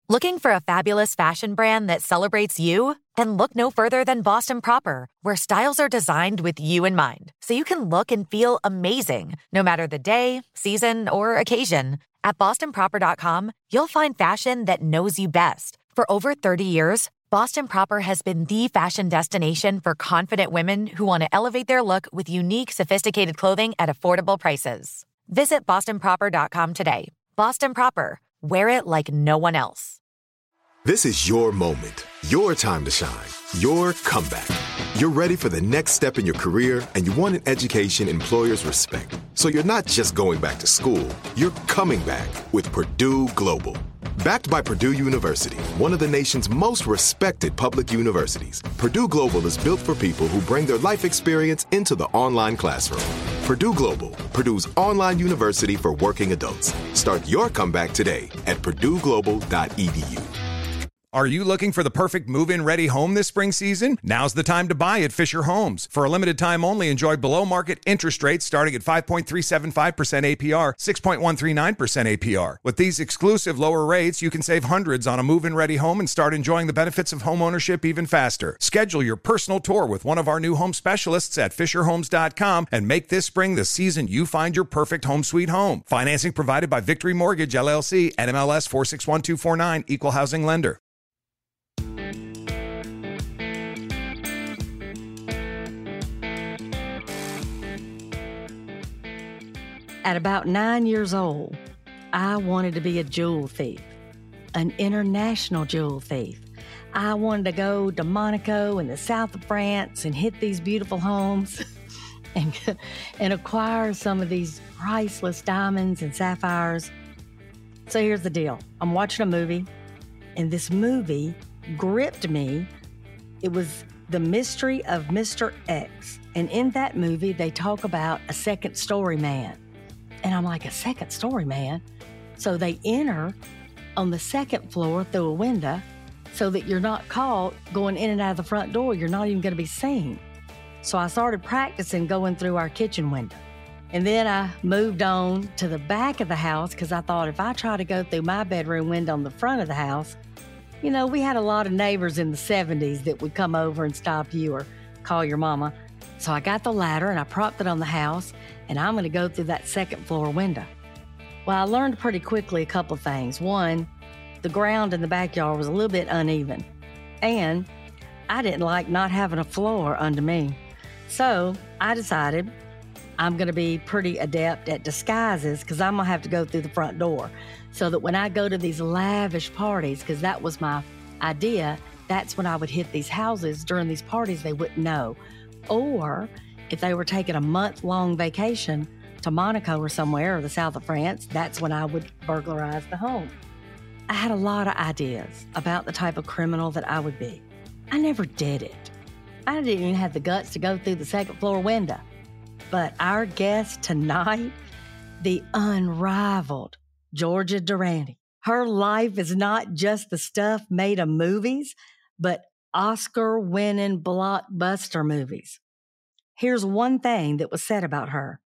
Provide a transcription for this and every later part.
Looking for a fabulous fashion brand that celebrates you? Then look no further than Boston Proper, where styles are designed with you in mind, so you can look and feel amazing, no matter the day, season, or occasion. At bostonproper.com, you'll find fashion that knows you best. For over 30 years, Boston Proper has been the fashion destination for confident women who want to elevate their look with unique, sophisticated clothing at affordable prices. Visit bostonproper.com today. Boston Proper. Wear it like no one else. This is your moment, your time to shine, your comeback. You're ready for the next step in your career, and you want an education employers respect. So you're not just going back to school, you're coming back with Purdue Global. Backed by Purdue University, one of the nation's most respected public universities, Purdue Global is built for people who bring their life experience into the online classroom. Purdue Global, Purdue's online university for working adults. Start your comeback today at purdueglobal.edu. Are you looking for the perfect move-in ready home this spring season? Now's the time to buy at Fisher Homes. For a limited time only, enjoy below-market interest rates starting at 5.375% APR, 6.139% APR. With these exclusive lower rates, you can save hundreds on a move-in ready home and start enjoying the benefits of home ownership even faster. Schedule your personal tour with one of our new home specialists at FisherHomes.com and make this spring the season you find your perfect home sweet home. Financing provided by Victory Mortgage, LLC, NMLS 461249, Equal Housing Lender. At about 9 years old, I wanted to be a jewel thief, an international jewel thief. I wanted to go to Monaco in the south of France and hit these beautiful homes and acquire some of these priceless diamonds and sapphires. So here's the deal. I'm watching a movie, and this movie gripped me. It was The Mystery of Mr. X. And in that movie, they talk about a second story man. And I'm like, a second story man? So they enter on the second floor through a window so that you're not caught going in and out of the front door. You're not even going to be seen. So I started practicing going through our kitchen window. And then I moved on to the back of the house because I thought if I try to go through my bedroom window on the front of the house, you know, we had a lot of neighbors in the 70s that would come over and stop you or call your mama. So I got the ladder and I propped it on the house, and I'm going to go through that second floor window. Well, I learned pretty quickly a couple of things. One, the ground in the backyard was a little bit uneven, and I didn't like not having a floor under me. So I decided I'm going to be pretty adept at disguises because I'm going to have to go through the front door so that when I go to these lavish parties, because that was my idea, that's when I would hit these houses during these parties they wouldn't know. Or if they were taking a month-long vacation to Monaco or somewhere or the south of France, that's when I would burglarize the home. I had a lot of ideas about the type of criminal that I would be. I never did it. I didn't even have the guts to go through the second floor window. But our guest tonight, the unrivaled Georgia Durante. Her life is not just the stuff made of movies, but Oscar-winning blockbuster movies. Here's one thing that was said about her.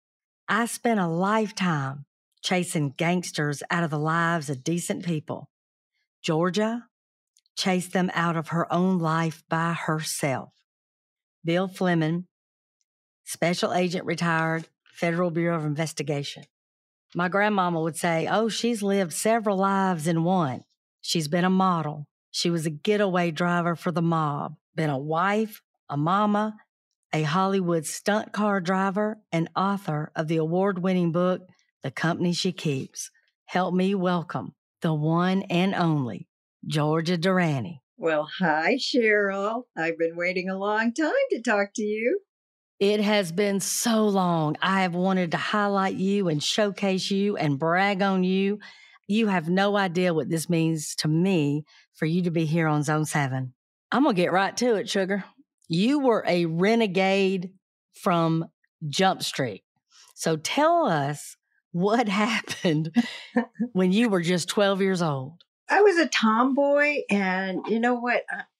I spent a lifetime chasing gangsters out of the lives of decent people. Georgia chased them out of her own life by herself. Bill Fleming, Special Agent retired, Federal Bureau of Investigation. My grandmama would say, oh, she's lived several lives in one. She's been a model. She was a getaway driver for the mob, been a wife, a mama, a Hollywood stunt car driver, and author of the award-winning book, The Company She Keeps. Help me welcome the one and only Georgia Durante. Well, hi, Cheryl. I've been waiting a long time to talk to you. It has been so long. I have wanted to highlight you and showcase you and brag on you. You have no idea what this means to me for you to be here on Zone 7. I'm going to get right to it, sugar. You were a renegade from Jump Street. So tell us what happened when you were just 12 years old. I was a tomboy, and you know what?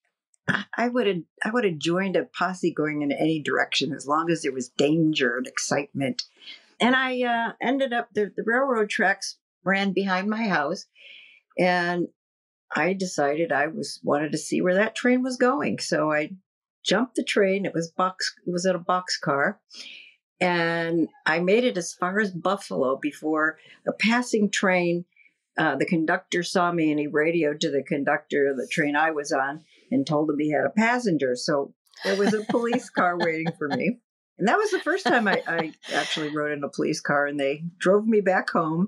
I would have joined a posse going in any direction as long as there was danger and excitement. And I ended up, the railroad tracks ran behind my house, and I decided I wanted to see where that train was going. So I jumped the train. It was in a boxcar. And I made it as far as Buffalo before a passing train. The conductor saw me and he radioed to the conductor of the train I was on and told him he had a passenger. So there was a police car waiting for me. And that was the first time I actually rode in a police car, and they drove me back home.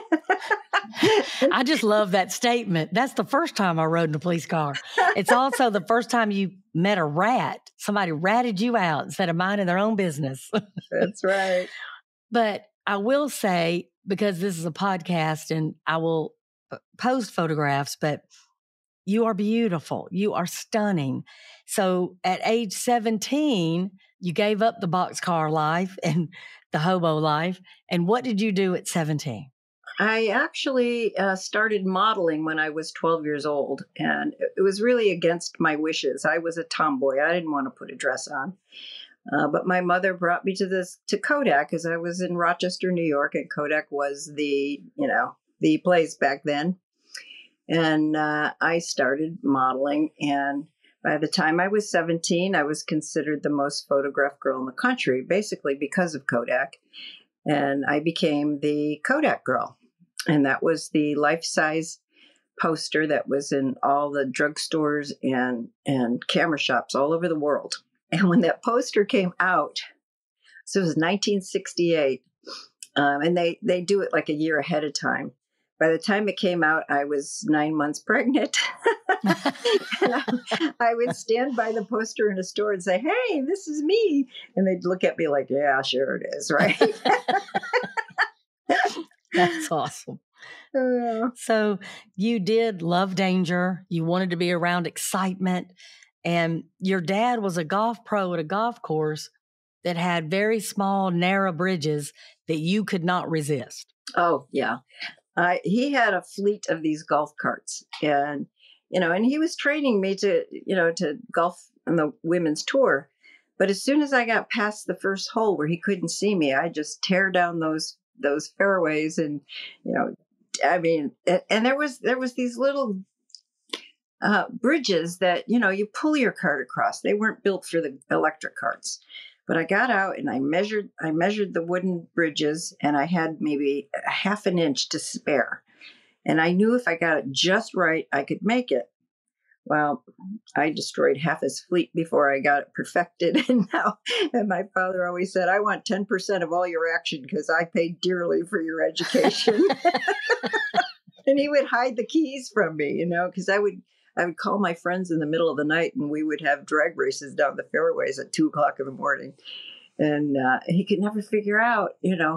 I just love that statement. That's the first time I rode in a police car. It's also the first time you met a rat. Somebody ratted you out instead of minding their own business. That's right. But I will say, because this is a podcast and I will post photographs, but you are beautiful. You are stunning. So at age 17, you gave up the boxcar life and the hobo life. And what did you do at 17? I actually started modeling when I was 12 years old, and it was really against my wishes. I was a tomboy. I didn't want to put a dress on. But my mother brought me to Kodak, because I was in Rochester, New York, and Kodak was the place back then. And I started modeling, and by the time I was 17, I was considered the most photographed girl in the country, basically because of Kodak. And I became the Kodak girl. And that was the life-size poster that was in all the drugstores and camera shops all over the world. And when that poster came out, so it was 1968, and they do it like a year ahead of time. By the time it came out, I was 9 months pregnant. And I would stand by the poster in a store and say, "Hey, this is me." And they'd look at me like, "Yeah, sure it is," right? That's awesome. So you did love danger. You wanted to be around excitement. And your dad was a golf pro at a golf course that had very small, narrow bridges that you could not resist. Oh, yeah. He had a fleet of these golf carts, and he was training me to golf on the women's tour. But as soon as I got past the first hole where he couldn't see me, I just tear down those fairways, and and there was these little bridges that you pull your cart across. They weren't built for the electric carts. But I got out and I measured the wooden bridges, and I had maybe a half an inch to spare. And I knew if I got it just right, I could make it. Well, I destroyed half his fleet before I got it perfected. And my father always said, "I want 10% of all your action because I paid dearly for your education." And he would hide the keys from me, because I would call my friends in the middle of the night, and we would have drag races down the fairways at 2:00 in the morning. And he could never figure out,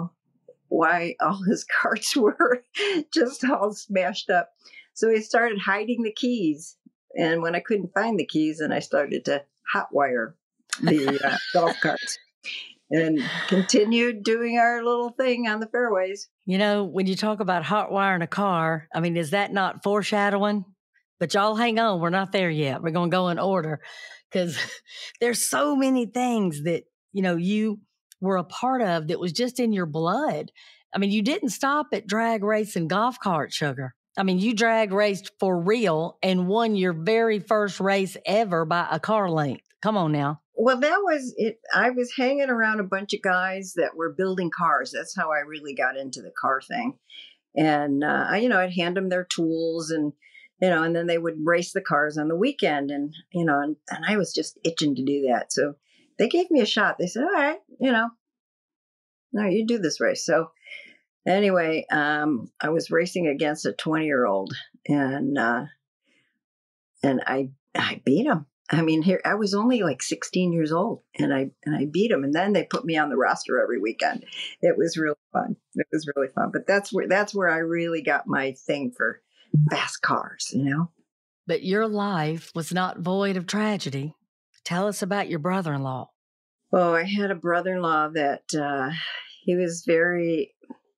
why all his carts were just all smashed up. So he started hiding the keys. And when I couldn't find the keys, then I started to hotwire the golf carts and continued doing our little thing on the fairways. When you talk about hotwiring a car, is that not foreshadowing? But y'all hang on, we're not there yet. We're going to go in order, because there's so many things that, you were a part of that was just in your blood. You didn't stop at drag racing golf cart, Sugar. You drag raced for real and won your very first race ever by a car length. Come on now. Well, that was it. I was hanging around a bunch of guys that were building cars. That's how I really got into the car thing. And, I'd hand them their tools, and then they would race the cars on the weekend. And I was just itching to do that. So they gave me a shot. They said, "All right, no, you do this race." So anyway, I was racing against a 20-year-old, and I beat him. Here I was only like 16 years old, and I beat him. And then they put me on the roster every weekend. It was really fun. But that's where I really got my thing for fast cars, But your life was not void of tragedy. Tell us about your brother-in-law. Oh, I had a brother-in-law that he was very,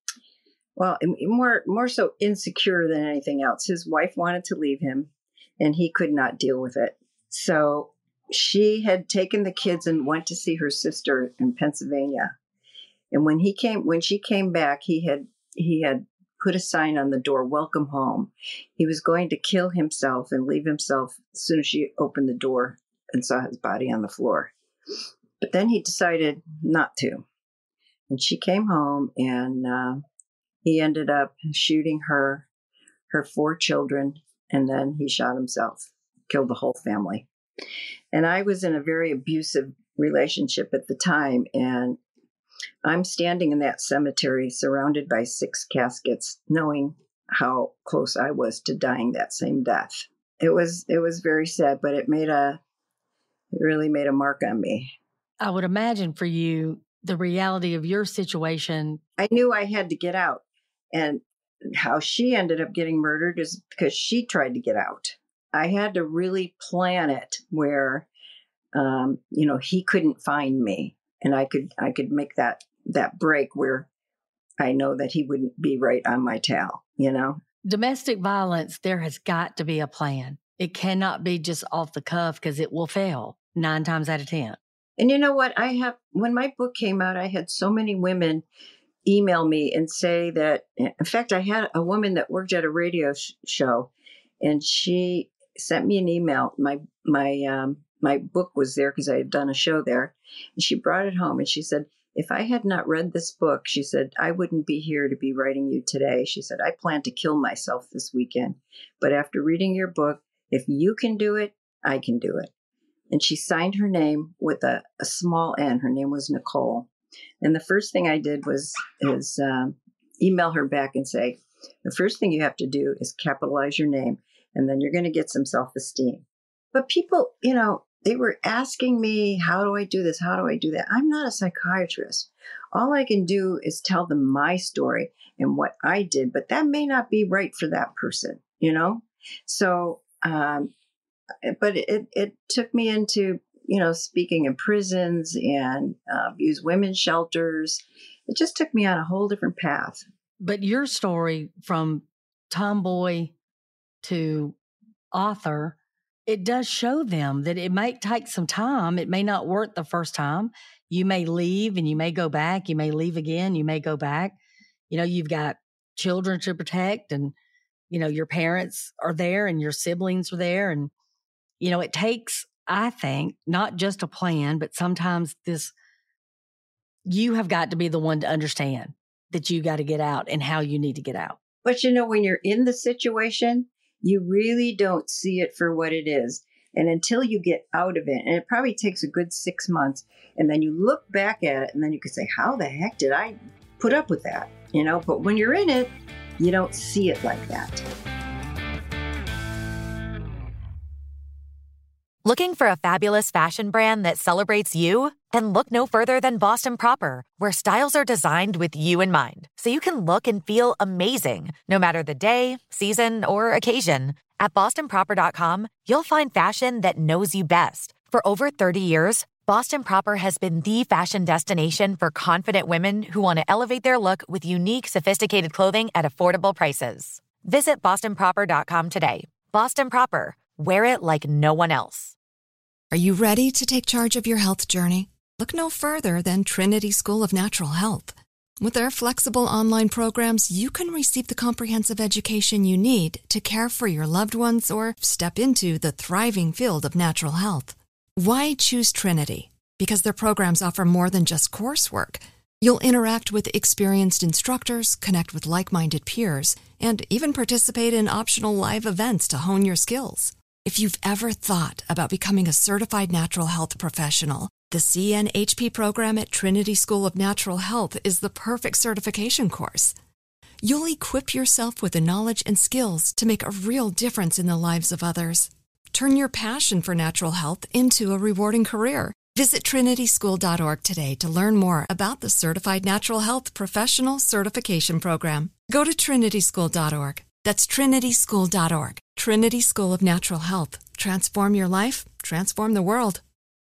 more so insecure than anything else. His wife wanted to leave him, and he could not deal with it. So she had taken the kids and went to see her sister in Pennsylvania. And when she came back, he had put a sign on the door, "Welcome home." He was going to kill himself and leave himself as soon as she opened the door and saw his body on the floor. But then he decided not to. And she came home, and he ended up shooting her 4 children, and then he shot himself, killed the whole family. And I was in a very abusive relationship at the time, and I'm standing in that cemetery surrounded by 6 caskets, knowing how close I was to dying that same death. It was very sad, but it really made a mark on me. I would imagine for you, the reality of your situation. I knew I had to get out, and how she ended up getting murdered is because she tried to get out. I had to really plan it where, he couldn't find me, and I could make that break where I know that he wouldn't be right on my tail, Domestic violence, there has got to be a plan. It cannot be just off the cuff because it will fail 9 times out of 10. And you know what? When my book came out, I had so many women email me and say that, in fact, I had a woman that worked at a radio show, and she sent me an email. My book was there because I had done a show there, and she brought it home, and she said, "If I had not read this book," she said, "I wouldn't be here to be writing you today." She said, "I plan to kill myself this weekend, but after reading your book, if you can do it, I can do it." And she signed her name with a small n. Her name was Nicole. And the first thing I did is email her back and say, the first thing you have to do is capitalize your name, and then you're going to get some self-esteem. But people, they were asking me, how do I do this? How do I do that? I'm not a psychiatrist. All I can do is tell them my story and what I did, but that may not be right for that person, So, but it took me into, speaking in prisons and abused women's shelters. It just took me on a whole different path. But your story from tomboy to author, it does show them that it might take some time. It may not work the first time. You may leave and you may go back. You may leave again. You may go back. You've got children to protect, and, your parents are there and your siblings are there. And, it takes, I think, not just a plan, but sometimes you have got to be the one to understand that you got to get out and how you need to get out. But, when you're in the situation, you really don't see it for what it is. And until you get out of it, and it probably takes a good 6 months, and then you look back at it and then you can say, how the heck did I put up with that? But when you're in it, you don't see it like that. Looking for a fabulous fashion brand that celebrates you? Then look no further than Boston Proper, where styles are designed with you in mind, so you can look and feel amazing, no matter the day, season, or occasion. At BostonProper.com, you'll find fashion that knows you best. For over 30 years, Boston Proper has been the fashion destination for confident women who want to elevate their look with unique, sophisticated clothing at affordable prices. Visit BostonProper.com today. Boston Proper. Wear it like no one else. Are you ready to take charge of your health journey? Look no further than Trinity School of Natural Health. With their flexible online programs, you can receive the comprehensive education you need to care for your loved ones or step into the thriving field of natural health. Why choose Trinity? Because their programs offer more than just coursework. You'll interact with experienced instructors, connect with like-minded peers, and even participate in optional live events to hone your skills. If you've ever thought about becoming a certified natural health professional, the CNHP program at Trinity School of Natural Health is the perfect certification course. You'll equip yourself with the knowledge and skills to make a real difference in the lives of others. Turn your passion for natural health into a rewarding career. Visit trinityschool.org today to learn more about the Certified Natural Health Professional Certification Program. Go to trinityschool.org. That's trinityschool.org. Trinity School of Natural Health. Transform your life, transform the world.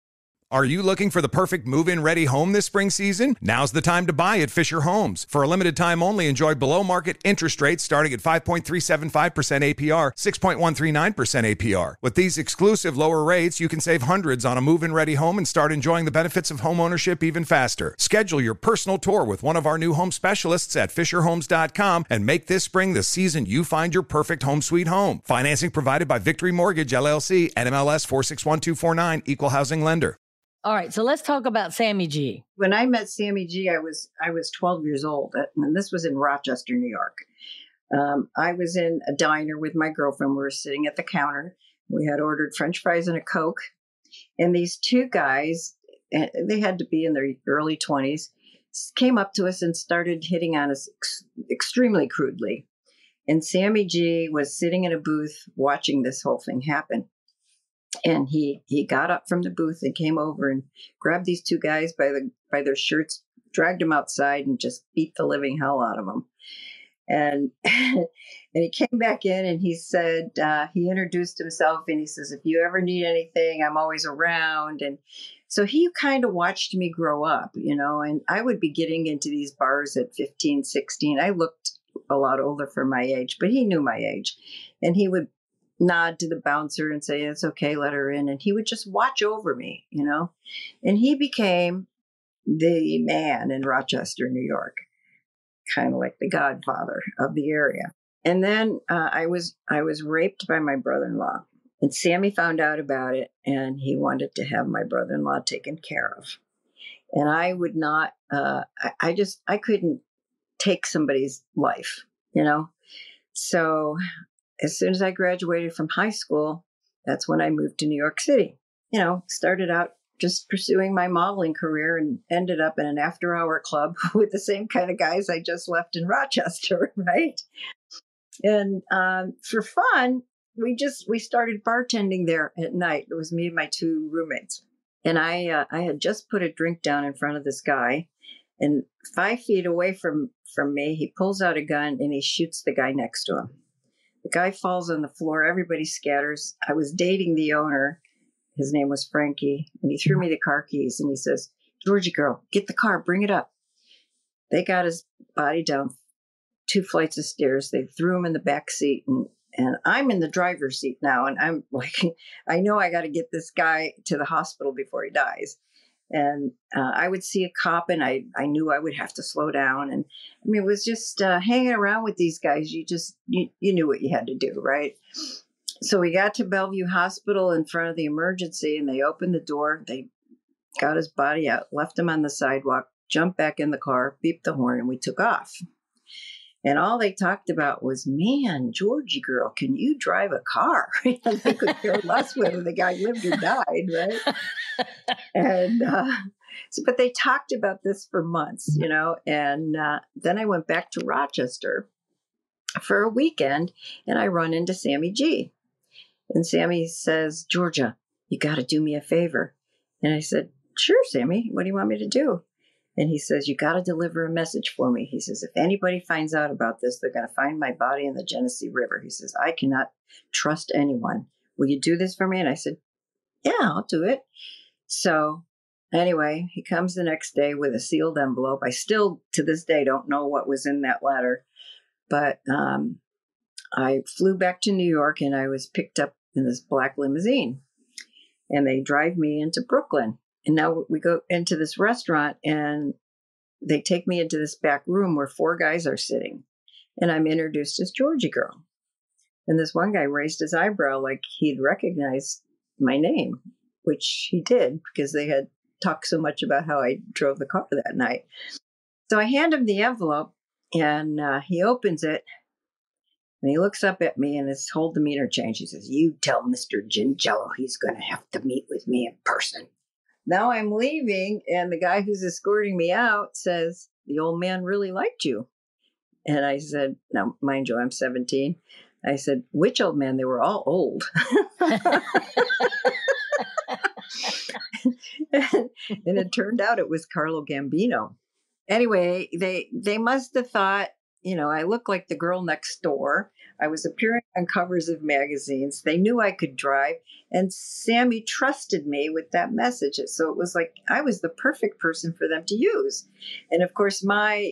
Are you looking for the perfect move-in ready home this spring season? Now's the time to buy at Fisher Homes. For a limited time only, enjoy below-market interest rates starting at 5.375% APR, 6.139% APR. With these exclusive lower rates, you can save hundreds on a move-in ready home and start enjoying the benefits of home ownership even faster. Schedule your personal tour with one of our new home specialists at FisherHomes.com and make this spring the season you find your perfect home sweet home. Financing provided by Victory Mortgage, LLC, NMLS 461249, Equal Housing Lender. All right, so let's talk about Sammy G. When I met Sammy G, I was 12 years old, and this was in Rochester, New York. I was in a diner with my girlfriend. We were sitting at the counter. We had ordered French fries and a Coke, and these two guys, they had to be in their early 20s, came up to us and started hitting on us extremely crudely. And Sammy G was sitting in a booth watching this whole thing happen. And he got up from the booth and came over and grabbed these two guys by their shirts, dragged them outside, and just beat the living hell out of them. And and he came back in and he said, he introduced himself and he says, if you ever need anything, I'm always around. And so he kind of watched me grow up, and I would be getting into these bars at 15, 16. I looked a lot older for my age, but he knew my age. And he would nod to the bouncer and say, it's okay, let her in. And he would just watch over me, and he became the man in Rochester, New York, kind of like the godfather of the area. And then I was raped by my brother-in-law, and Sammy found out about it, and he wanted to have my brother-in-law taken care of. And I would not, I couldn't take somebody's life, So as soon as I graduated from high school, that's when I moved to New York City. Started out just pursuing my modeling career and ended up in an after-hour club with the same kind of guys I just left in Rochester, right? And for fun, we started bartending there at night. It was me and my two roommates. And I had just put a drink down in front of this guy. And 5 feet away from me, he pulls out a gun and he shoots the guy next to him. The guy falls on the floor. Everybody scatters. I was dating the owner. His name was Frankie. And he threw me the car keys. And he says, Georgie girl, get the car. Bring it up. They got his body down 2 flights of stairs. They threw him in the back seat. And I'm in the driver's seat now. And I'm like, I know I got to get this guy to the hospital before he dies. And I would see a cop and I knew I would have to slow down. And I mean, it was just hanging around with these guys. You knew what you had to do, right? So we got to Bellevue Hospital in front of the emergency, and they opened the door. They got his body out, left him on the sidewalk, jumped back in the car, beeped the horn, and we took off. And all they talked about was, man, Georgie girl, can you drive a car? They could care less whether the guy lived or died, right? And but they talked about this for months, And then I went back to Rochester for a weekend, and I run into Sammy G. And Sammy says, Georgia, you got to do me a favor. And I said, sure, Sammy, what do you want me to do? And he says, you got to deliver a message for me. He says, if anybody finds out about this, they're going to find my body in the Genesee River. He says, I cannot trust anyone. Will you do this for me? And I said, yeah, I'll do it. So anyway, he comes the next day with a sealed envelope. I still, to this day, don't know what was in that letter. But I flew back to New York, and I was picked up in this black limousine. And they drive me into Brooklyn. And now we go into this restaurant, and they take me into this back room where 4 guys are sitting. And I'm introduced as Georgie girl. And this one guy raised his eyebrow like he'd recognized my name, which he did because they had talked so much about how I drove the car that night. So I hand him the envelope, and he opens it, and he looks up at me, and his whole demeanor changed. He says, you tell Mr. Gingello he's going to have to meet with me in person. Now I'm leaving, and the guy who's escorting me out says, the old man really liked you. And I said, now, mind you, I'm 17. I said, which old man? They were all old. And it turned out it was Carlo Gambino. Anyway, they must have thought, I look like the girl next door. I was appearing on covers of magazines. They knew I could drive, and Sammy trusted me with that message. So it was like I was the perfect person for them to use. And of course, my,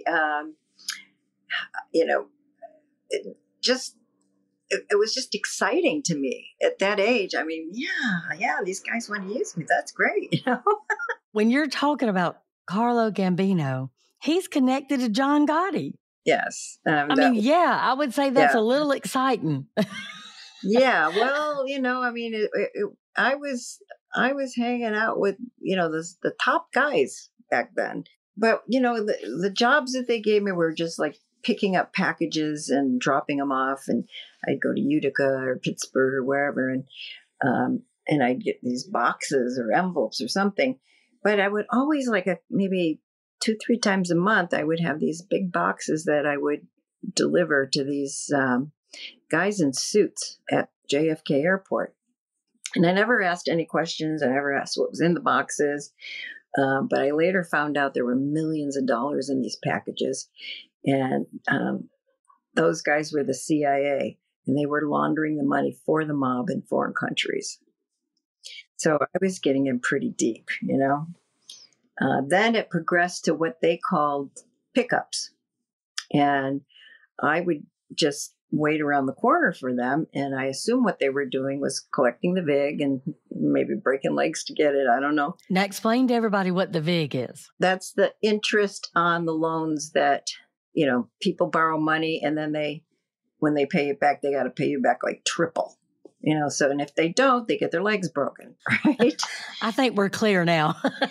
it was just exciting to me at that age. I mean, yeah, these guys want to use me. That's great. When you're talking about Carlo Gambino, he's connected to John Gotti. Yes. I would say that's a little exciting. Yeah. Well, I was hanging out with, the top guys back then. But, the jobs that they gave me were just like picking up packages and dropping them off. And I'd go to Utica or Pittsburgh or wherever. And I'd get these boxes or envelopes or something. But I would always maybe 2-3 times a month, I would have these big boxes that I would deliver to these guys in suits at JFK Airport. And I never asked any questions. I never asked what was in the boxes. But I later found out there were millions of dollars in these packages. And those guys were the CIA, and they were laundering the money for the mob in foreign countries. So I was getting in pretty deep, Then it progressed to what they called pickups. And I would just wait around the corner for them. And I assume what they were doing was collecting the VIG and maybe breaking legs to get it. I don't know. Now explain to everybody what the VIG is. That's the interest on the loans that, people borrow money, and then when they pay it back, they got to pay you back like triple. So, and if they don't, they get their legs broken, right? I think we're clear now.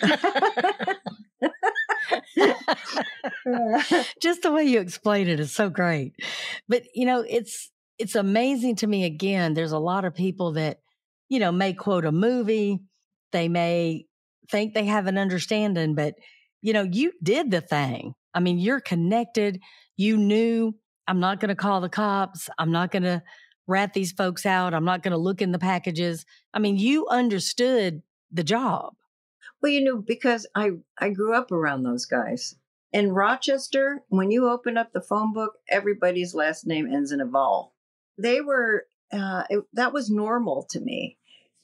Just the way you explain it is so great. But, it's amazing to me. Again, there's a lot of people that, may quote a movie. They may think they have an understanding, but, you did the thing. I mean, you're connected. You knew, I'm not going to call the cops. I'm not going to rat these folks out. I'm not going to look in the packages. I mean, you understood the job. Well, because I grew up around those guys. In Rochester, when you open up the phone book, everybody's last name ends in a vowel. They were, that was normal to me.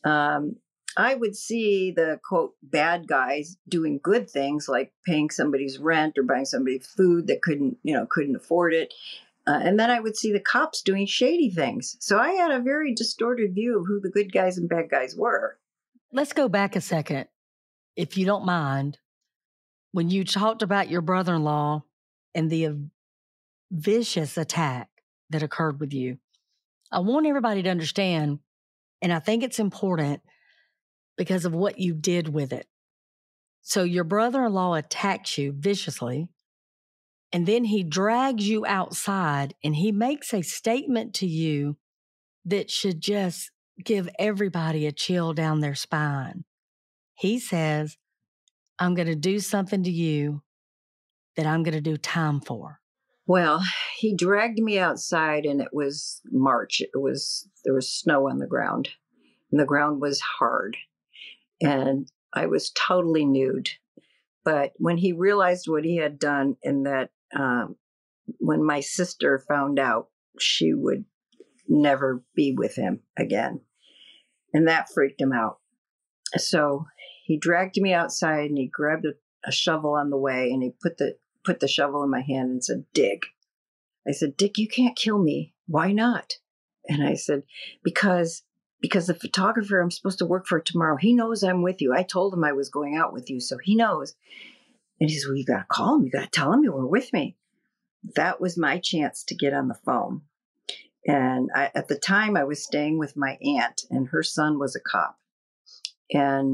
I would see the, quote, bad guys doing good things like paying somebody's rent or buying somebody food that couldn't afford it. And then I would see the cops doing shady things. So I had a very distorted view of who the good guys and bad guys were. Let's go back a second, if you don't mind. When you talked about your brother-in-law and the vicious attack that occurred with you, I want everybody to understand, and I think it's important because of what you did with it. So your brother-in-law attacks you viciously, and then he drags you outside and he makes a statement to you that should just give everybody a chill down their spine. He says, I'm going to do something to you that I'm going to do time for. Well, he dragged me outside, and it was March. There was snow on the ground, and the ground was hard, and I was totally nude. But when he realized what he had done, and that when my sister found out, she would never be with him again. And that freaked him out. So he dragged me outside, and he grabbed a shovel on the way, and he put the shovel in my hand and said, dig. I said, Dick, you can't kill me. Why not? And I said, because the photographer I'm supposed to work for tomorrow, he knows I'm with you. I told him I was going out with you, so he knows. And he says, well, you got to call him. You got to tell him you were with me. That was my chance to get on the phone. And at the time, I was staying with my aunt, and her son was a cop. And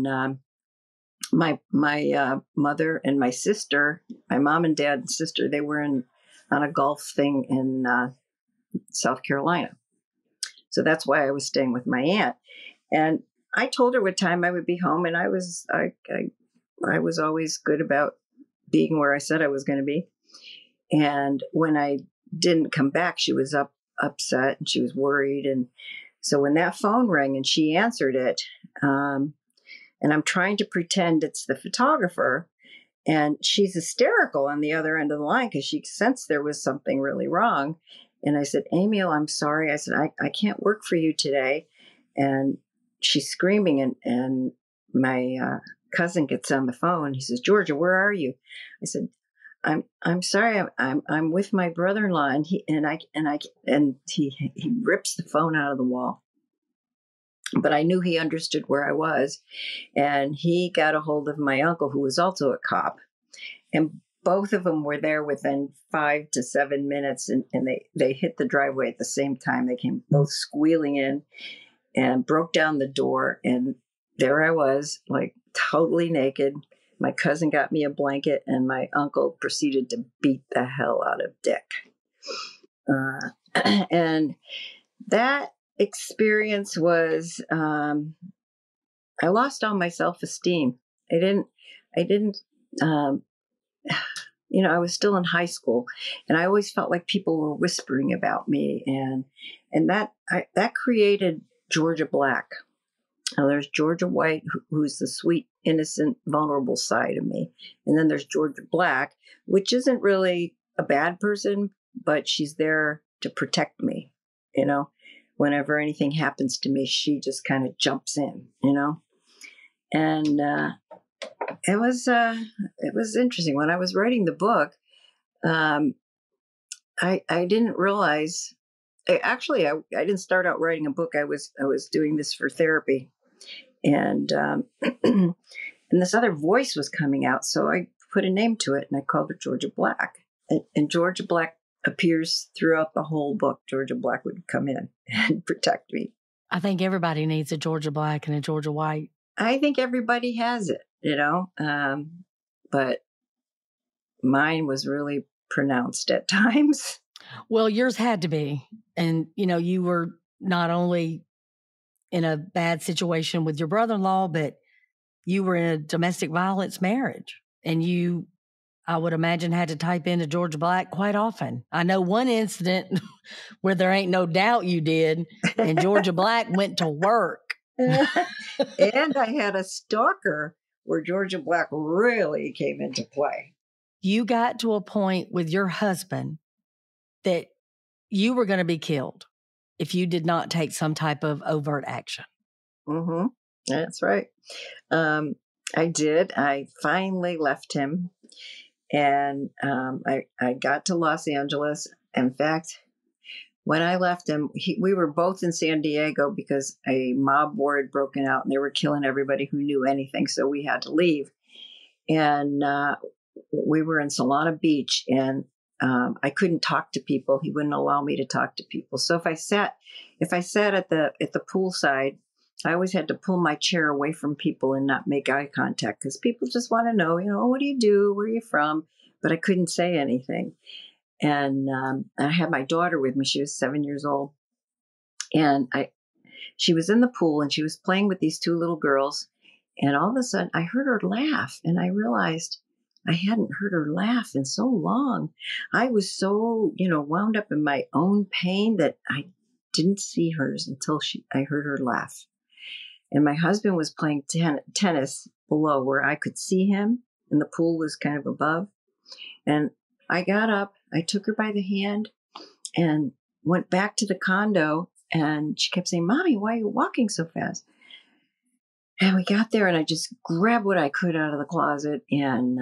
my mother and my sister, my mom and dad and sister, they were on a golf thing in South Carolina. So that's why I was staying with my aunt. And I told her what time I would be home, and I was always good about being where I said I was going to be. And when I didn't come back, she was upset, and she was worried. And so when that phone rang and she answered it, and I'm trying to pretend it's the photographer, and she's hysterical on the other end of the line because she sensed there was something really wrong. And I said, Emil, I'm sorry. I said, I can't work for you today. And she's screaming, and my cousin gets on the phone. He says, Georgia, where are you? I said, I'm sorry. I'm with my brother-in-law, and he rips the phone out of the wall. But I knew he understood where I was, and he got a hold of my uncle, who was also a cop, and both of them were there within 5 to 7 minutes, and they hit the driveway at the same time. They came both squealing in and broke down the door, and there I was, like totally naked. My cousin got me a blanket, and my uncle proceeded to beat the hell out of Dick. And that experience was, I lost all my self-esteem. I didn't, I was still in high school, and I always felt like people were whispering about me, and that created Georgia Black. Now, there's Georgia White, who's the sweet, innocent, vulnerable side of me. And then there's Georgia Black, which isn't really a bad person, but she's there to protect me. Whenever anything happens to me, she just kind of jumps in, And it was interesting. When I was writing the book, I didn't realize. Actually, I didn't start out writing a book. I was doing this for therapy. And and this other voice was coming out, so I put a name to it, and I called it Georgia Black. And Georgia Black appears throughout the whole book. Georgia Black would come in and protect me. I think everybody needs a Georgia Black and a Georgia White. I think everybody has it, but mine was really pronounced at times. Well, yours had to be. And, you were not only in a bad situation with your brother-in-law, but you were in a domestic violence marriage. And you, I would imagine, had to type into Georgia Black quite often. I know one incident where there ain't no doubt you did, and Georgia Black went to work. And I had a stalker where Georgia Black really came into play. You got to a point with your husband that you were going to be killed if you did not take some type of overt action. Mm-hmm. That's right. I did. I finally left him, and I got to Los Angeles. In fact, when I left him, we were both in San Diego because a mob war had broken out, and they were killing everybody who knew anything, so we had to leave. And we were in Solana Beach, and I couldn't talk to people. He wouldn't allow me to talk to people. So if I sat at the poolside, I always had to pull my chair away from people and not make eye contact, because people just want to know, what do you do? Where are you from? But I couldn't say anything. And I had my daughter with me. She was 7 years old. And she was in the pool, and she was playing with these two little girls. And all of a sudden I heard her laugh, and I realized I hadn't heard her laugh in so long. I was so, wound up in my own pain that I didn't see hers until I heard her laugh. And my husband was playing tennis below where I could see him, and the pool was kind of above. And I got up, I took her by the hand and went back to the condo, and she kept saying, Mommy, why are you walking so fast? And we got there, and I just grabbed what I could out of the closet and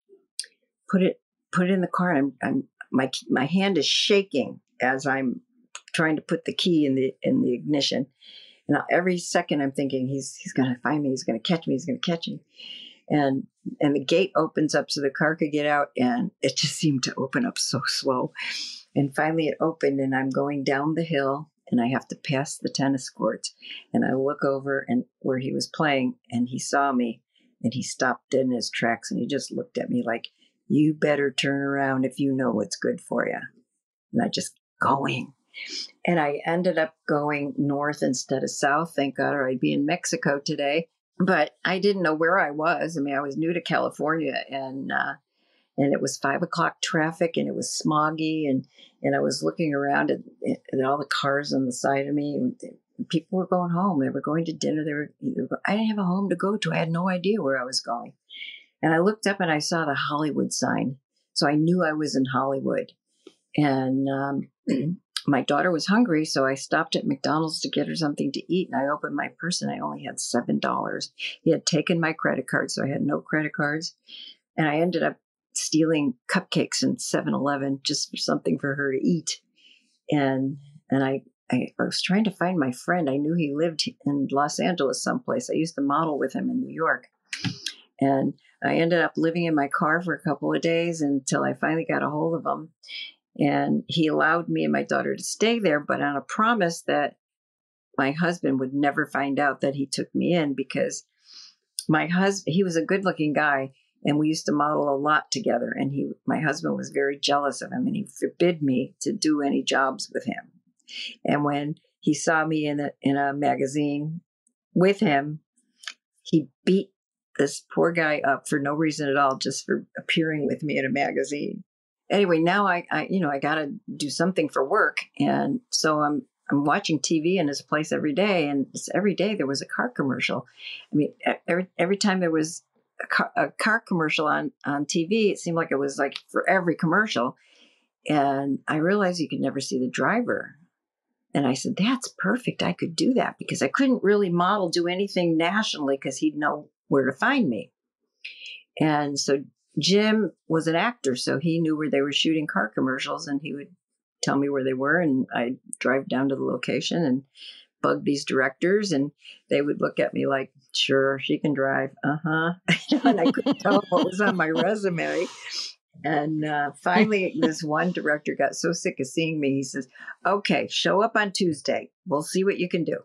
put it in the car. And my hand is shaking as I'm trying to put the key in the ignition. And every second I'm thinking, he's going to find me. He's going to catch me. He's going to catch me. And the gate opens up so the car could get out, and it just seemed to open up so slow. And finally it opened, and I'm going down the hill, and I have to pass the tennis courts. And I look over and where he was playing, and he saw me, and he stopped dead in his tracks, and he just looked at me like, you better turn around if you know what's good for you. And I just going. And I ended up going north instead of south, thank God, or I'd be in Mexico today. But I didn't know where I was. I mean, I was new to California, and it was 5 o'clock traffic, and it was smoggy, and I was looking around at all the cars on the side of me. And people were going home. They were going to dinner. I didn't have a home to go to. I had no idea where I was going. And I looked up, and I saw the Hollywood sign. So I knew I was in Hollywood. And my daughter was hungry, so I stopped at McDonald's to get her something to eat, and I opened my purse, and I only had $7. He had taken my credit card, so I had no credit cards, and I ended up stealing cupcakes in 7-Eleven just for something for her to eat. And I was trying to find my friend. I knew he lived in Los Angeles someplace. I used to model with him in New York. And I ended up living in my car for a couple of days until I finally got a hold of him. And he allowed me and my daughter to stay there, but on a promise that my husband would never find out that he took me in, because he was a good-looking guy, and we used to model a lot together. And my husband was very jealous of him, and he forbid me to do any jobs with him. And when he saw me in a magazine with him, he beat this poor guy up for no reason at all, just for appearing with me in a magazine. Anyway, now I got to do something for work, and so I'm watching TV in his place every day, and every day there was a car commercial. I mean, every time there was a car commercial on TV, it seemed like it was like for every commercial, and I realized you could never see the driver. And I said, that's perfect. I could do that, because I couldn't really do anything nationally, because he'd know where to find me. And so Jim was an actor, so he knew where they were shooting car commercials, and he would tell me where they were, and I'd drive down to the location and bug these directors, and they would look at me like, sure, she can drive. And I couldn't tell what was on my resume. And finally, this one director got so sick of seeing me, he says, okay, show up on Tuesday. We'll see what you can do.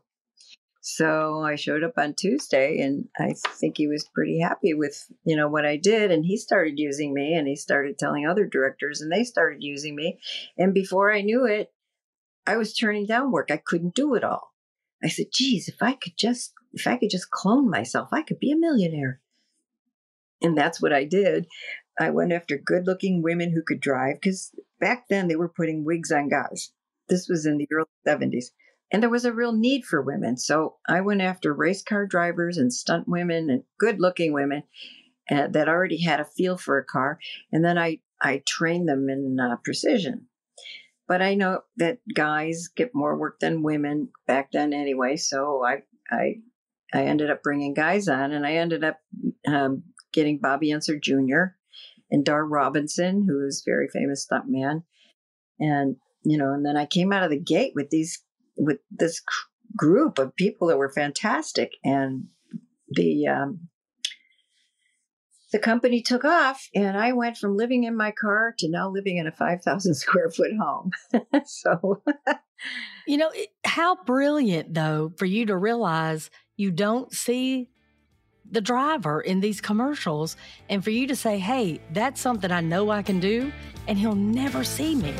So I showed up on Tuesday, and I think he was pretty happy with, what I did. And he started using me, and he started telling other directors, and they started using me. And before I knew it, I was turning down work. I couldn't do it all. I said, geez, if I could just clone myself, I could be a millionaire. And that's what I did. I went after good-looking women who could drive, because back then they were putting wigs on guys. This was in the early 70s. And there was a real need for women. So I went after race car drivers and stunt women and good-looking women that already had a feel for a car. And then I trained them in precision. But I know that guys get more work than women back then anyway. So I ended up bringing guys on, and I ended up getting Bobby Unser Jr. and Dar Robinson, who is a very famous stuntman. And, and then I came out of the gate with this group of people that were fantastic. And the company took off, and I went from living in my car to now living in a 5,000 square foot home. So, how brilliant, though, for you to realize you don't see the driver in these commercials, and for you to say, hey, that's something I know I can do, and he'll never see me.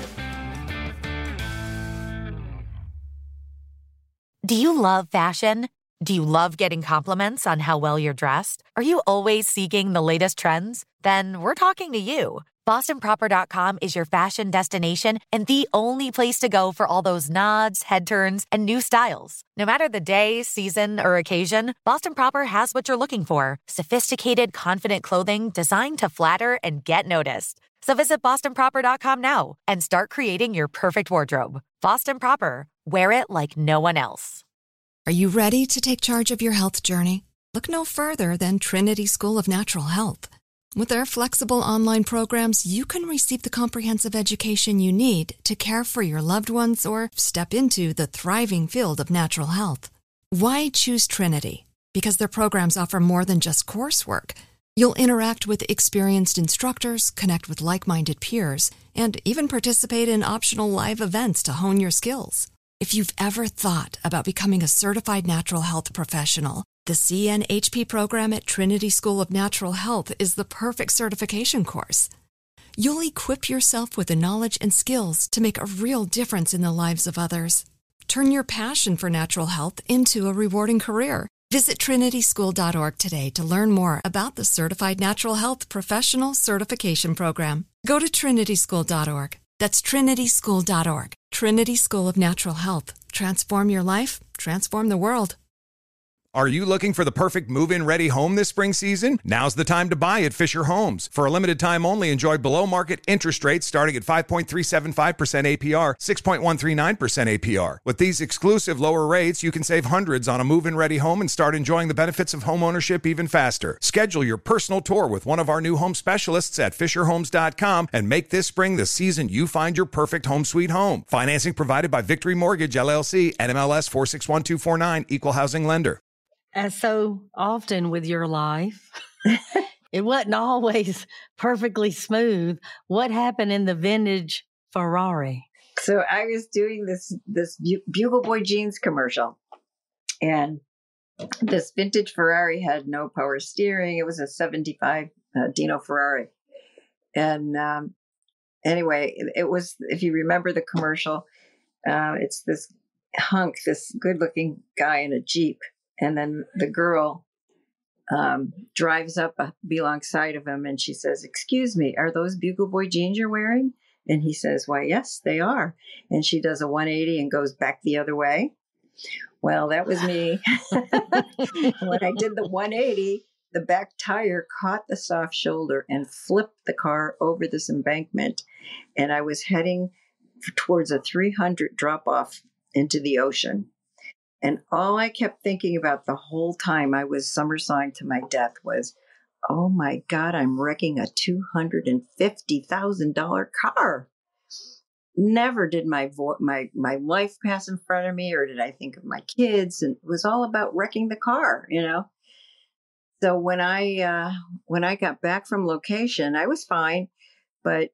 Do you love fashion? Do you love getting compliments on how well you're dressed? Are you always seeking the latest trends? Then we're talking to you. BostonProper.com is your fashion destination and the only place to go for all those nods, head turns, and new styles. No matter the day, season, or occasion, Boston Proper has what you're looking for. Sophisticated, confident clothing designed to flatter and get noticed. So visit BostonProper.com now and start creating your perfect wardrobe. Boston Proper. Wear it like no one else. Are you ready to take charge of your health journey? Look no further than Trinity School of Natural Health. With their flexible online programs, you can receive the comprehensive education you need to care for your loved ones or step into the thriving field of natural health. Why choose Trinity? Because their programs offer more than just coursework. You'll interact with experienced instructors, connect with like-minded peers, and even participate in optional live events to hone your skills. If you've ever thought about becoming a certified natural health professional, the CNHP program at Trinity School of Natural Health is the perfect certification course. You'll equip yourself with the knowledge and skills to make a real difference in the lives of others. Turn your passion for natural health into a rewarding career. Visit trinityschool.org today to learn more about the Certified Natural Health Professional Certification Program. Go to trinityschool.org. That's trinityschool.org. Trinity School of Natural Health. Transform your life, transform the world. Are you looking for the perfect move-in ready home this spring season? Now's the time to buy at Fisher Homes. For a limited time only, enjoy below market interest rates starting at 5.375% APR, 6.139% APR. With these exclusive lower rates, you can save hundreds on a move-in ready home and start enjoying the benefits of home ownership even faster. Schedule your personal tour with one of our new home specialists at FisherHomes.com and make this spring the season you find your perfect home sweet home. Financing provided by Victory Mortgage, LLC, NMLS 461249, Equal Housing Lender. As so often with your life, it wasn't always perfectly smooth. What happened in the vintage Ferrari? So I was doing this Bugle Boy jeans commercial, and this vintage Ferrari had no power steering. It was a 75 Dino Ferrari. And anyway, it was, if you remember the commercial, it's this hunk, this good-looking guy in a Jeep. And then the girl drives up alongside of him, and she says, "Excuse me, are those Bugle Boy jeans you're wearing?" And he says, "Why, yes, they are." And she does a 180 and goes back the other way. Well, that was me. When I did the 180, the back tire caught the soft shoulder and flipped the car over this embankment. And I was heading towards a 300 drop-off into the ocean. And all I kept thinking about the whole time I was somersaulting to my death was, oh my God, I'm wrecking a $250,000 car. Never did my life pass in front of me, or did I think of my kids? And it was all about wrecking the car, you know? So when I got back from location, I was fine. But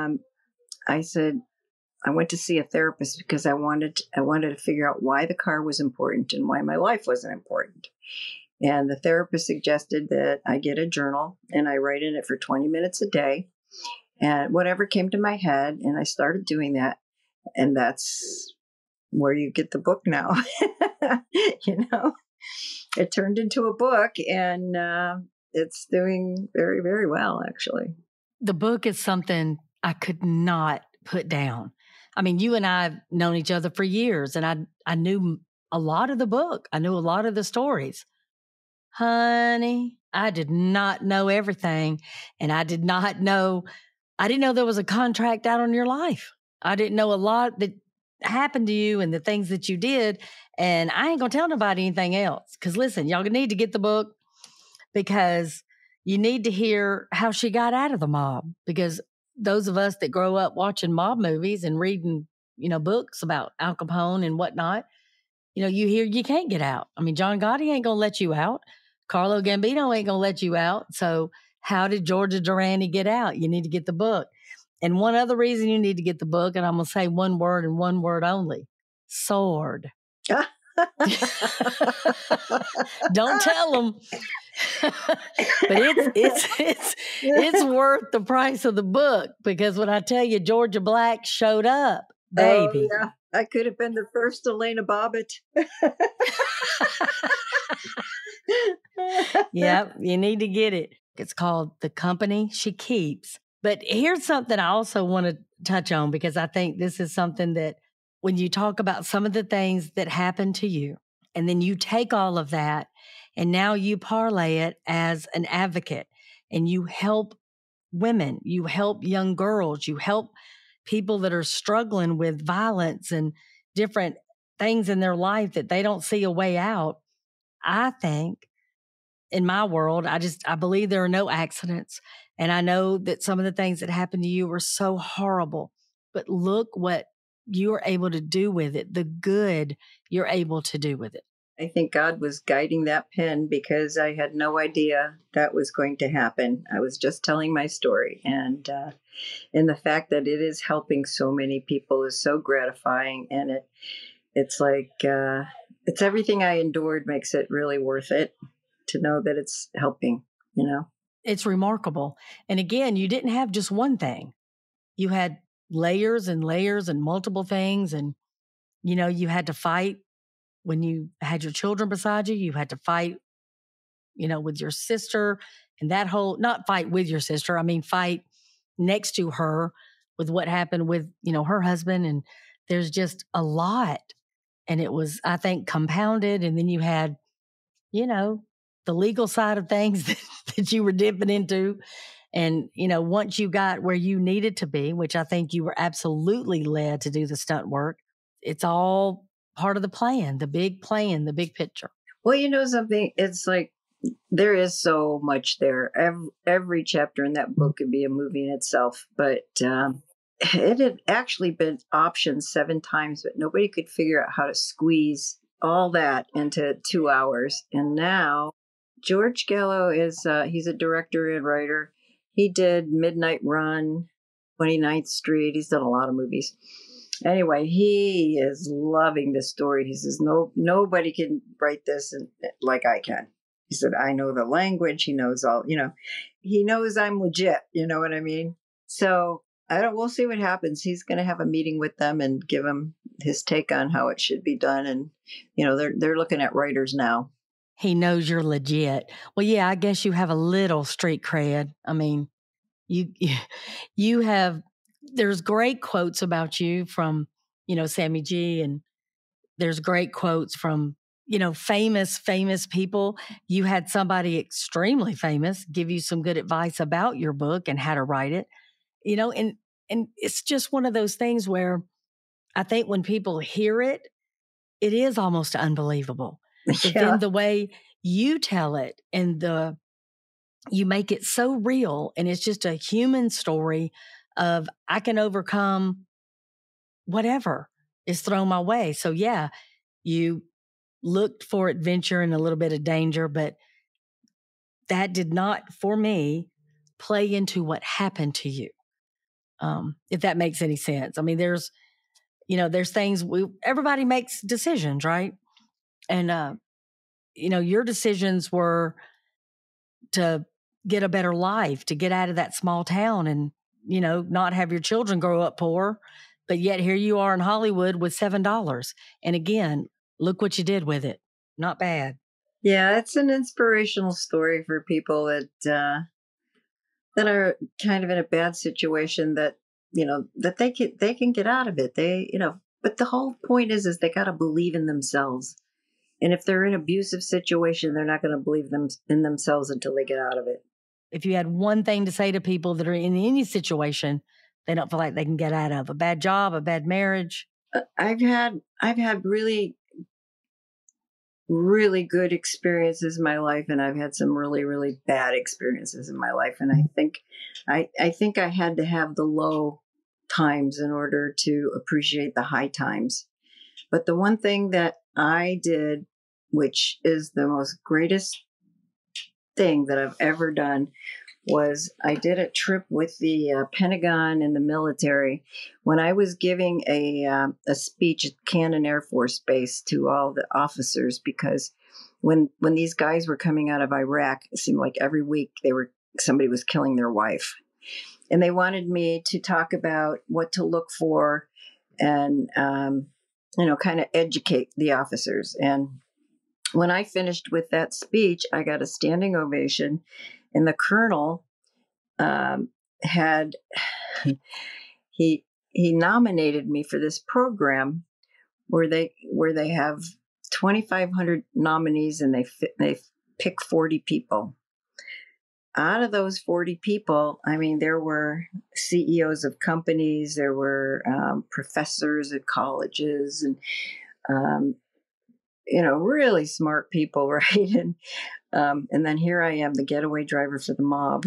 I said, I went to see a therapist because I wanted to figure out why the car was important and why my life wasn't important. And the therapist suggested that I get a journal and I write in it for 20 minutes a day and whatever came to my head. And I started doing that. And that's where you get the book now. You know, it turned into a book, and it's doing very, very well, actually. The book is something I could not put down. I mean, you and I have known each other for years, and I knew a lot of the book. I knew a lot of the stories. Honey, I did not know everything, and I didn't know there was a contract out on your life. I didn't know a lot that happened to you and the things that you did, and I ain't going to tell nobody anything else. Because listen, y'all need to get the book because you need to hear how she got out of the mob, because those of us that grow up watching mob movies and reading, books about Al Capone and whatnot, you hear you can't get out. I mean, John Gotti ain't going to let you out. Carlo Gambino ain't going to let you out. So how did Georgia Durante get out? You need to get the book. And one other reason you need to get the book, and I'm going to say one word and one word only: sword. Don't tell them. But it's worth the price of the book, because when I tell you Georgia Black showed up, baby. Oh, yeah. I could have been the first Elena Bobbitt. Yep, you need to get it. It's called The Company She Keeps. But here's something I also want to touch on, because I think this is something that when you talk about some of the things that happened to you, and then you take all of that and now you parlay it as an advocate, and you help women, you help young girls, you help people that are struggling with violence and different things in their life that they don't see a way out. I think in my world, I believe there are no accidents. And I know that some of the things that happened to you were so horrible, but look what you're able to do with it, the good you're able to do with it. I think God was guiding that pen, because I had no idea that was going to happen. I was just telling my story. And the fact that it is helping so many people is so gratifying. And it's like, it's everything I endured makes it really worth it to know that it's helping, It's remarkable. And again, you didn't have just one thing. You had layers and layers and multiple things. And, you had to fight when you had your children beside you. You had to fight, with your sister, and that whole, not fight with your sister, I mean, fight next to her with what happened with, her husband. And there's just a lot. And it was, I think, compounded. And then you had the legal side of things that you were dipping into. And, once you got where you needed to be, which I think you were absolutely led to do the stunt work, it's all part of the plan, the big plan, the big picture. Well, something, it's like there is so much there. Every chapter in that book could be a movie in itself. But it had actually been optioned 7 times, but nobody could figure out how to squeeze all that into 2 hours. And now George Gallo he's a director and writer. He did Midnight Run, 29th Street. He's done a lot of movies. Anyway, he is loving this story. He says, nobody can write this like I can. He said, I know the language. He knows all, he knows I'm legit. You know what I mean? So we'll see what happens. He's going to have a meeting with them and give him his take on how it should be done. And, they're looking at writers now. He knows you're legit. Well, yeah, I guess you have a little street cred. I mean, you have, there's great quotes about you from, Sammy G, and there's great quotes from, famous people. You had somebody extremely famous give you some good advice about your book and how to write it, and it's just one of those things where I think when people hear it, it is almost unbelievable. But then the way you tell it and you make it so real, and it's just a human story of I can overcome whatever is thrown my way. So yeah, you looked for adventure and a little bit of danger, but that did not, for me, play into what happened to you. If that makes any sense. I mean, there's things everybody makes decisions, right? And, your decisions were to get a better life, to get out of that small town and, not have your children grow up poor. But yet here you are in Hollywood with $7. And again, look what you did with it. Not bad. Yeah, it's an inspirational story for people that are kind of in a bad situation that, that they can get out of it. But the whole point is they got to believe in themselves. And if they're in an abusive situation, they're not going to believe in themselves until they get out of it. If you had one thing to say to people that are in any situation they don't feel like they can get out of, a bad job, a bad marriage. I've had really, really good experiences in my life, and I've had some really, really bad experiences in my life. And I think I had to have the low times in order to appreciate the high times. But the one thing that I did, which is the most greatest thing that I've ever done, was I did a trip with the Pentagon and the military when I was giving a speech at Cannon Air Force Base to all the officers, because when these guys were coming out of Iraq, it seemed like every week somebody was killing their wife. And they wanted me to talk about what to look for and, kind of educate the officers. And when I finished with that speech, I got a standing ovation. And the colonel he nominated me for this program where they have 2,500 nominees, and they pick 40 people. Out of those 40 people, I mean, there were CEOs of companies, there were professors at colleges, and really smart people, right? And then here I am, the getaway driver for the mob.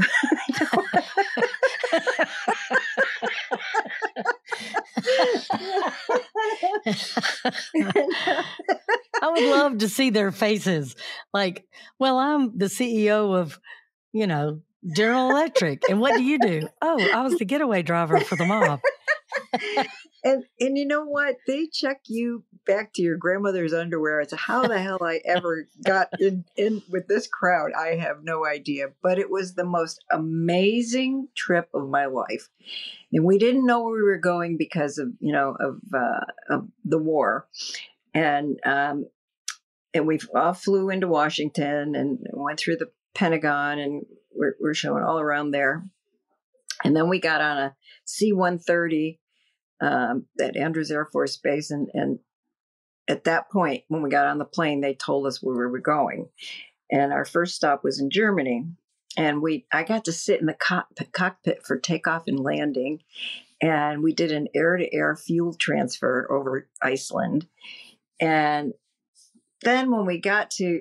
I would love to see their faces. Like, well, I'm the CEO of, General Electric. And what do you do? Oh, I was the getaway driver for the mob. And you know what? They check you back to your grandmother's underwear. It's how the hell I ever got in with this crowd. I have no idea. But it was the most amazing trip of my life. And we didn't know where we were going because of the war. And we all flew into Washington and went through the Pentagon, and we're showing all around there. And then we got on a C-130 at Andrews Air Force Base, and at that point, when we got on the plane, they told us where we were going. And our first stop was in Germany. And I got to sit in the cockpit for takeoff and landing. And we did an air-to-air fuel transfer over Iceland. And then when we got to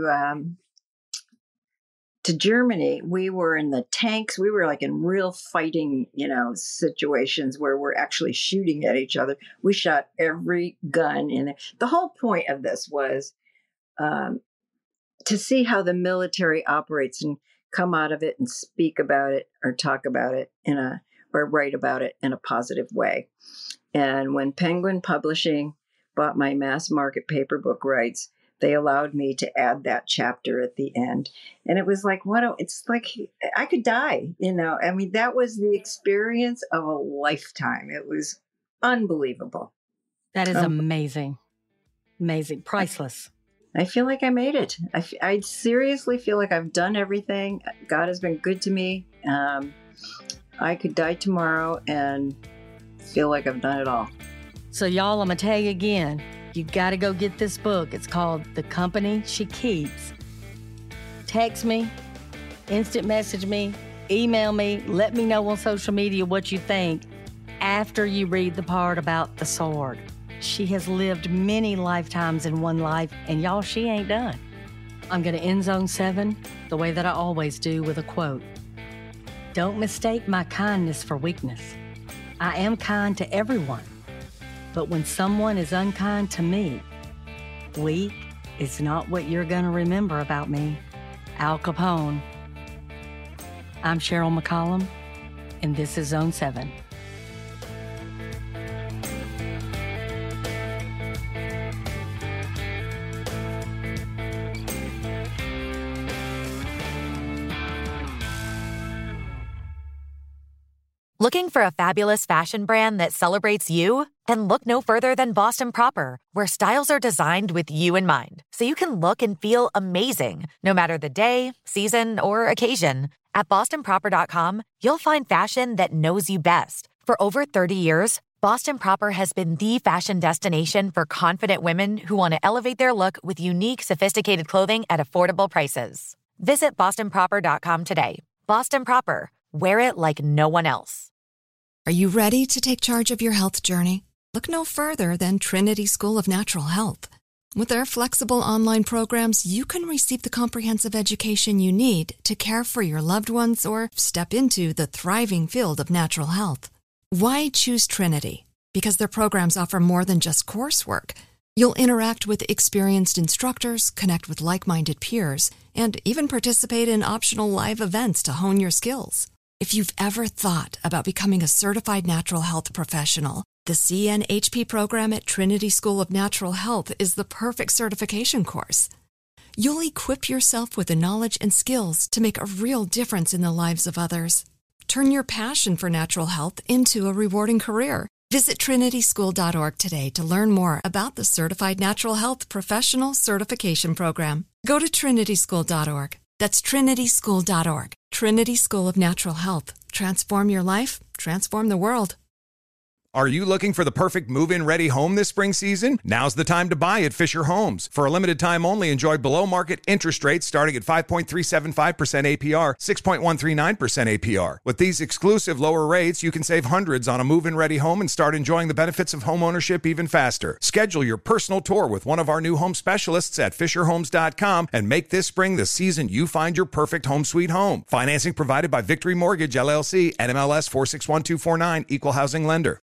Germany, we were in the tanks. We were like in real fighting, situations where we're actually shooting at each other. We shot every gun in it. The whole point of this was to see how the military operates and come out of it and speak about it or talk about it or write about it in a positive way. And when Penguin Publishing bought my mass market paper book rights, they allowed me to add that chapter at the end. And it was like, it's like I could die, I mean, that was the experience of a lifetime. It was unbelievable. That is amazing. Amazing. Priceless. I feel like I made it. I seriously feel like I've done everything. God has been good to me. I could die tomorrow and feel like I've done it all. So y'all, I'm going to tell you again, you got to go get this book. It's called The Company She Keeps. Text me, instant message me, email me, let me know on social media what you think after you read the part about the sword. She has lived many lifetimes in one life, and y'all, she ain't done. I'm going to end Zone 7 the way that I always do, with a quote. Don't mistake my kindness for weakness. I am kind to everyone. But when someone is unkind to me, weak is not what you're going to remember about me. Al Capone. I'm Cheryl McCollum, and this is Zone 7. Looking for a fabulous fashion brand that celebrates you? Then look no further than Boston Proper, where styles are designed with you in mind, so you can look and feel amazing, no matter the day, season, or occasion. At bostonproper.com, you'll find fashion that knows you best. For over 30 years, Boston Proper has been the fashion destination for confident women who want to elevate their look with unique, sophisticated clothing at affordable prices. Visit bostonproper.com today. Boston Proper. Wear it like no one else. Are you ready to take charge of your health journey? Look no further than Trinity School of Natural Health. With their flexible online programs, you can receive the comprehensive education you need to care for your loved ones or step into the thriving field of natural health. Why choose Trinity? Because their programs offer more than just coursework. You'll interact with experienced instructors, connect with like-minded peers, and even participate in optional live events to hone your skills. If you've ever thought about becoming a certified natural health professional, the CNHP program at Trinity School of Natural Health is the perfect certification course. You'll equip yourself with the knowledge and skills to make a real difference in the lives of others. Turn your passion for natural health into a rewarding career. Visit trinityschool.org today to learn more about the Certified Natural Health Professional Certification Program. Go to trinityschool.org. That's trinityschool.org. Trinity School of Natural Health. Transform your life, transform the world. Are you looking for the perfect move-in ready home this spring season? Now's the time to buy at Fisher Homes. For a limited time only, enjoy below-market interest rates starting at 5.375% APR, 6.139% APR. With these exclusive lower rates, you can save hundreds on a move-in ready home and start enjoying the benefits of homeownership even faster. Schedule your personal tour with one of our new home specialists at FisherHomes.com and make this spring the season you find your perfect home sweet home. Financing provided by Victory Mortgage, LLC, NMLS 461249, Equal Housing Lender.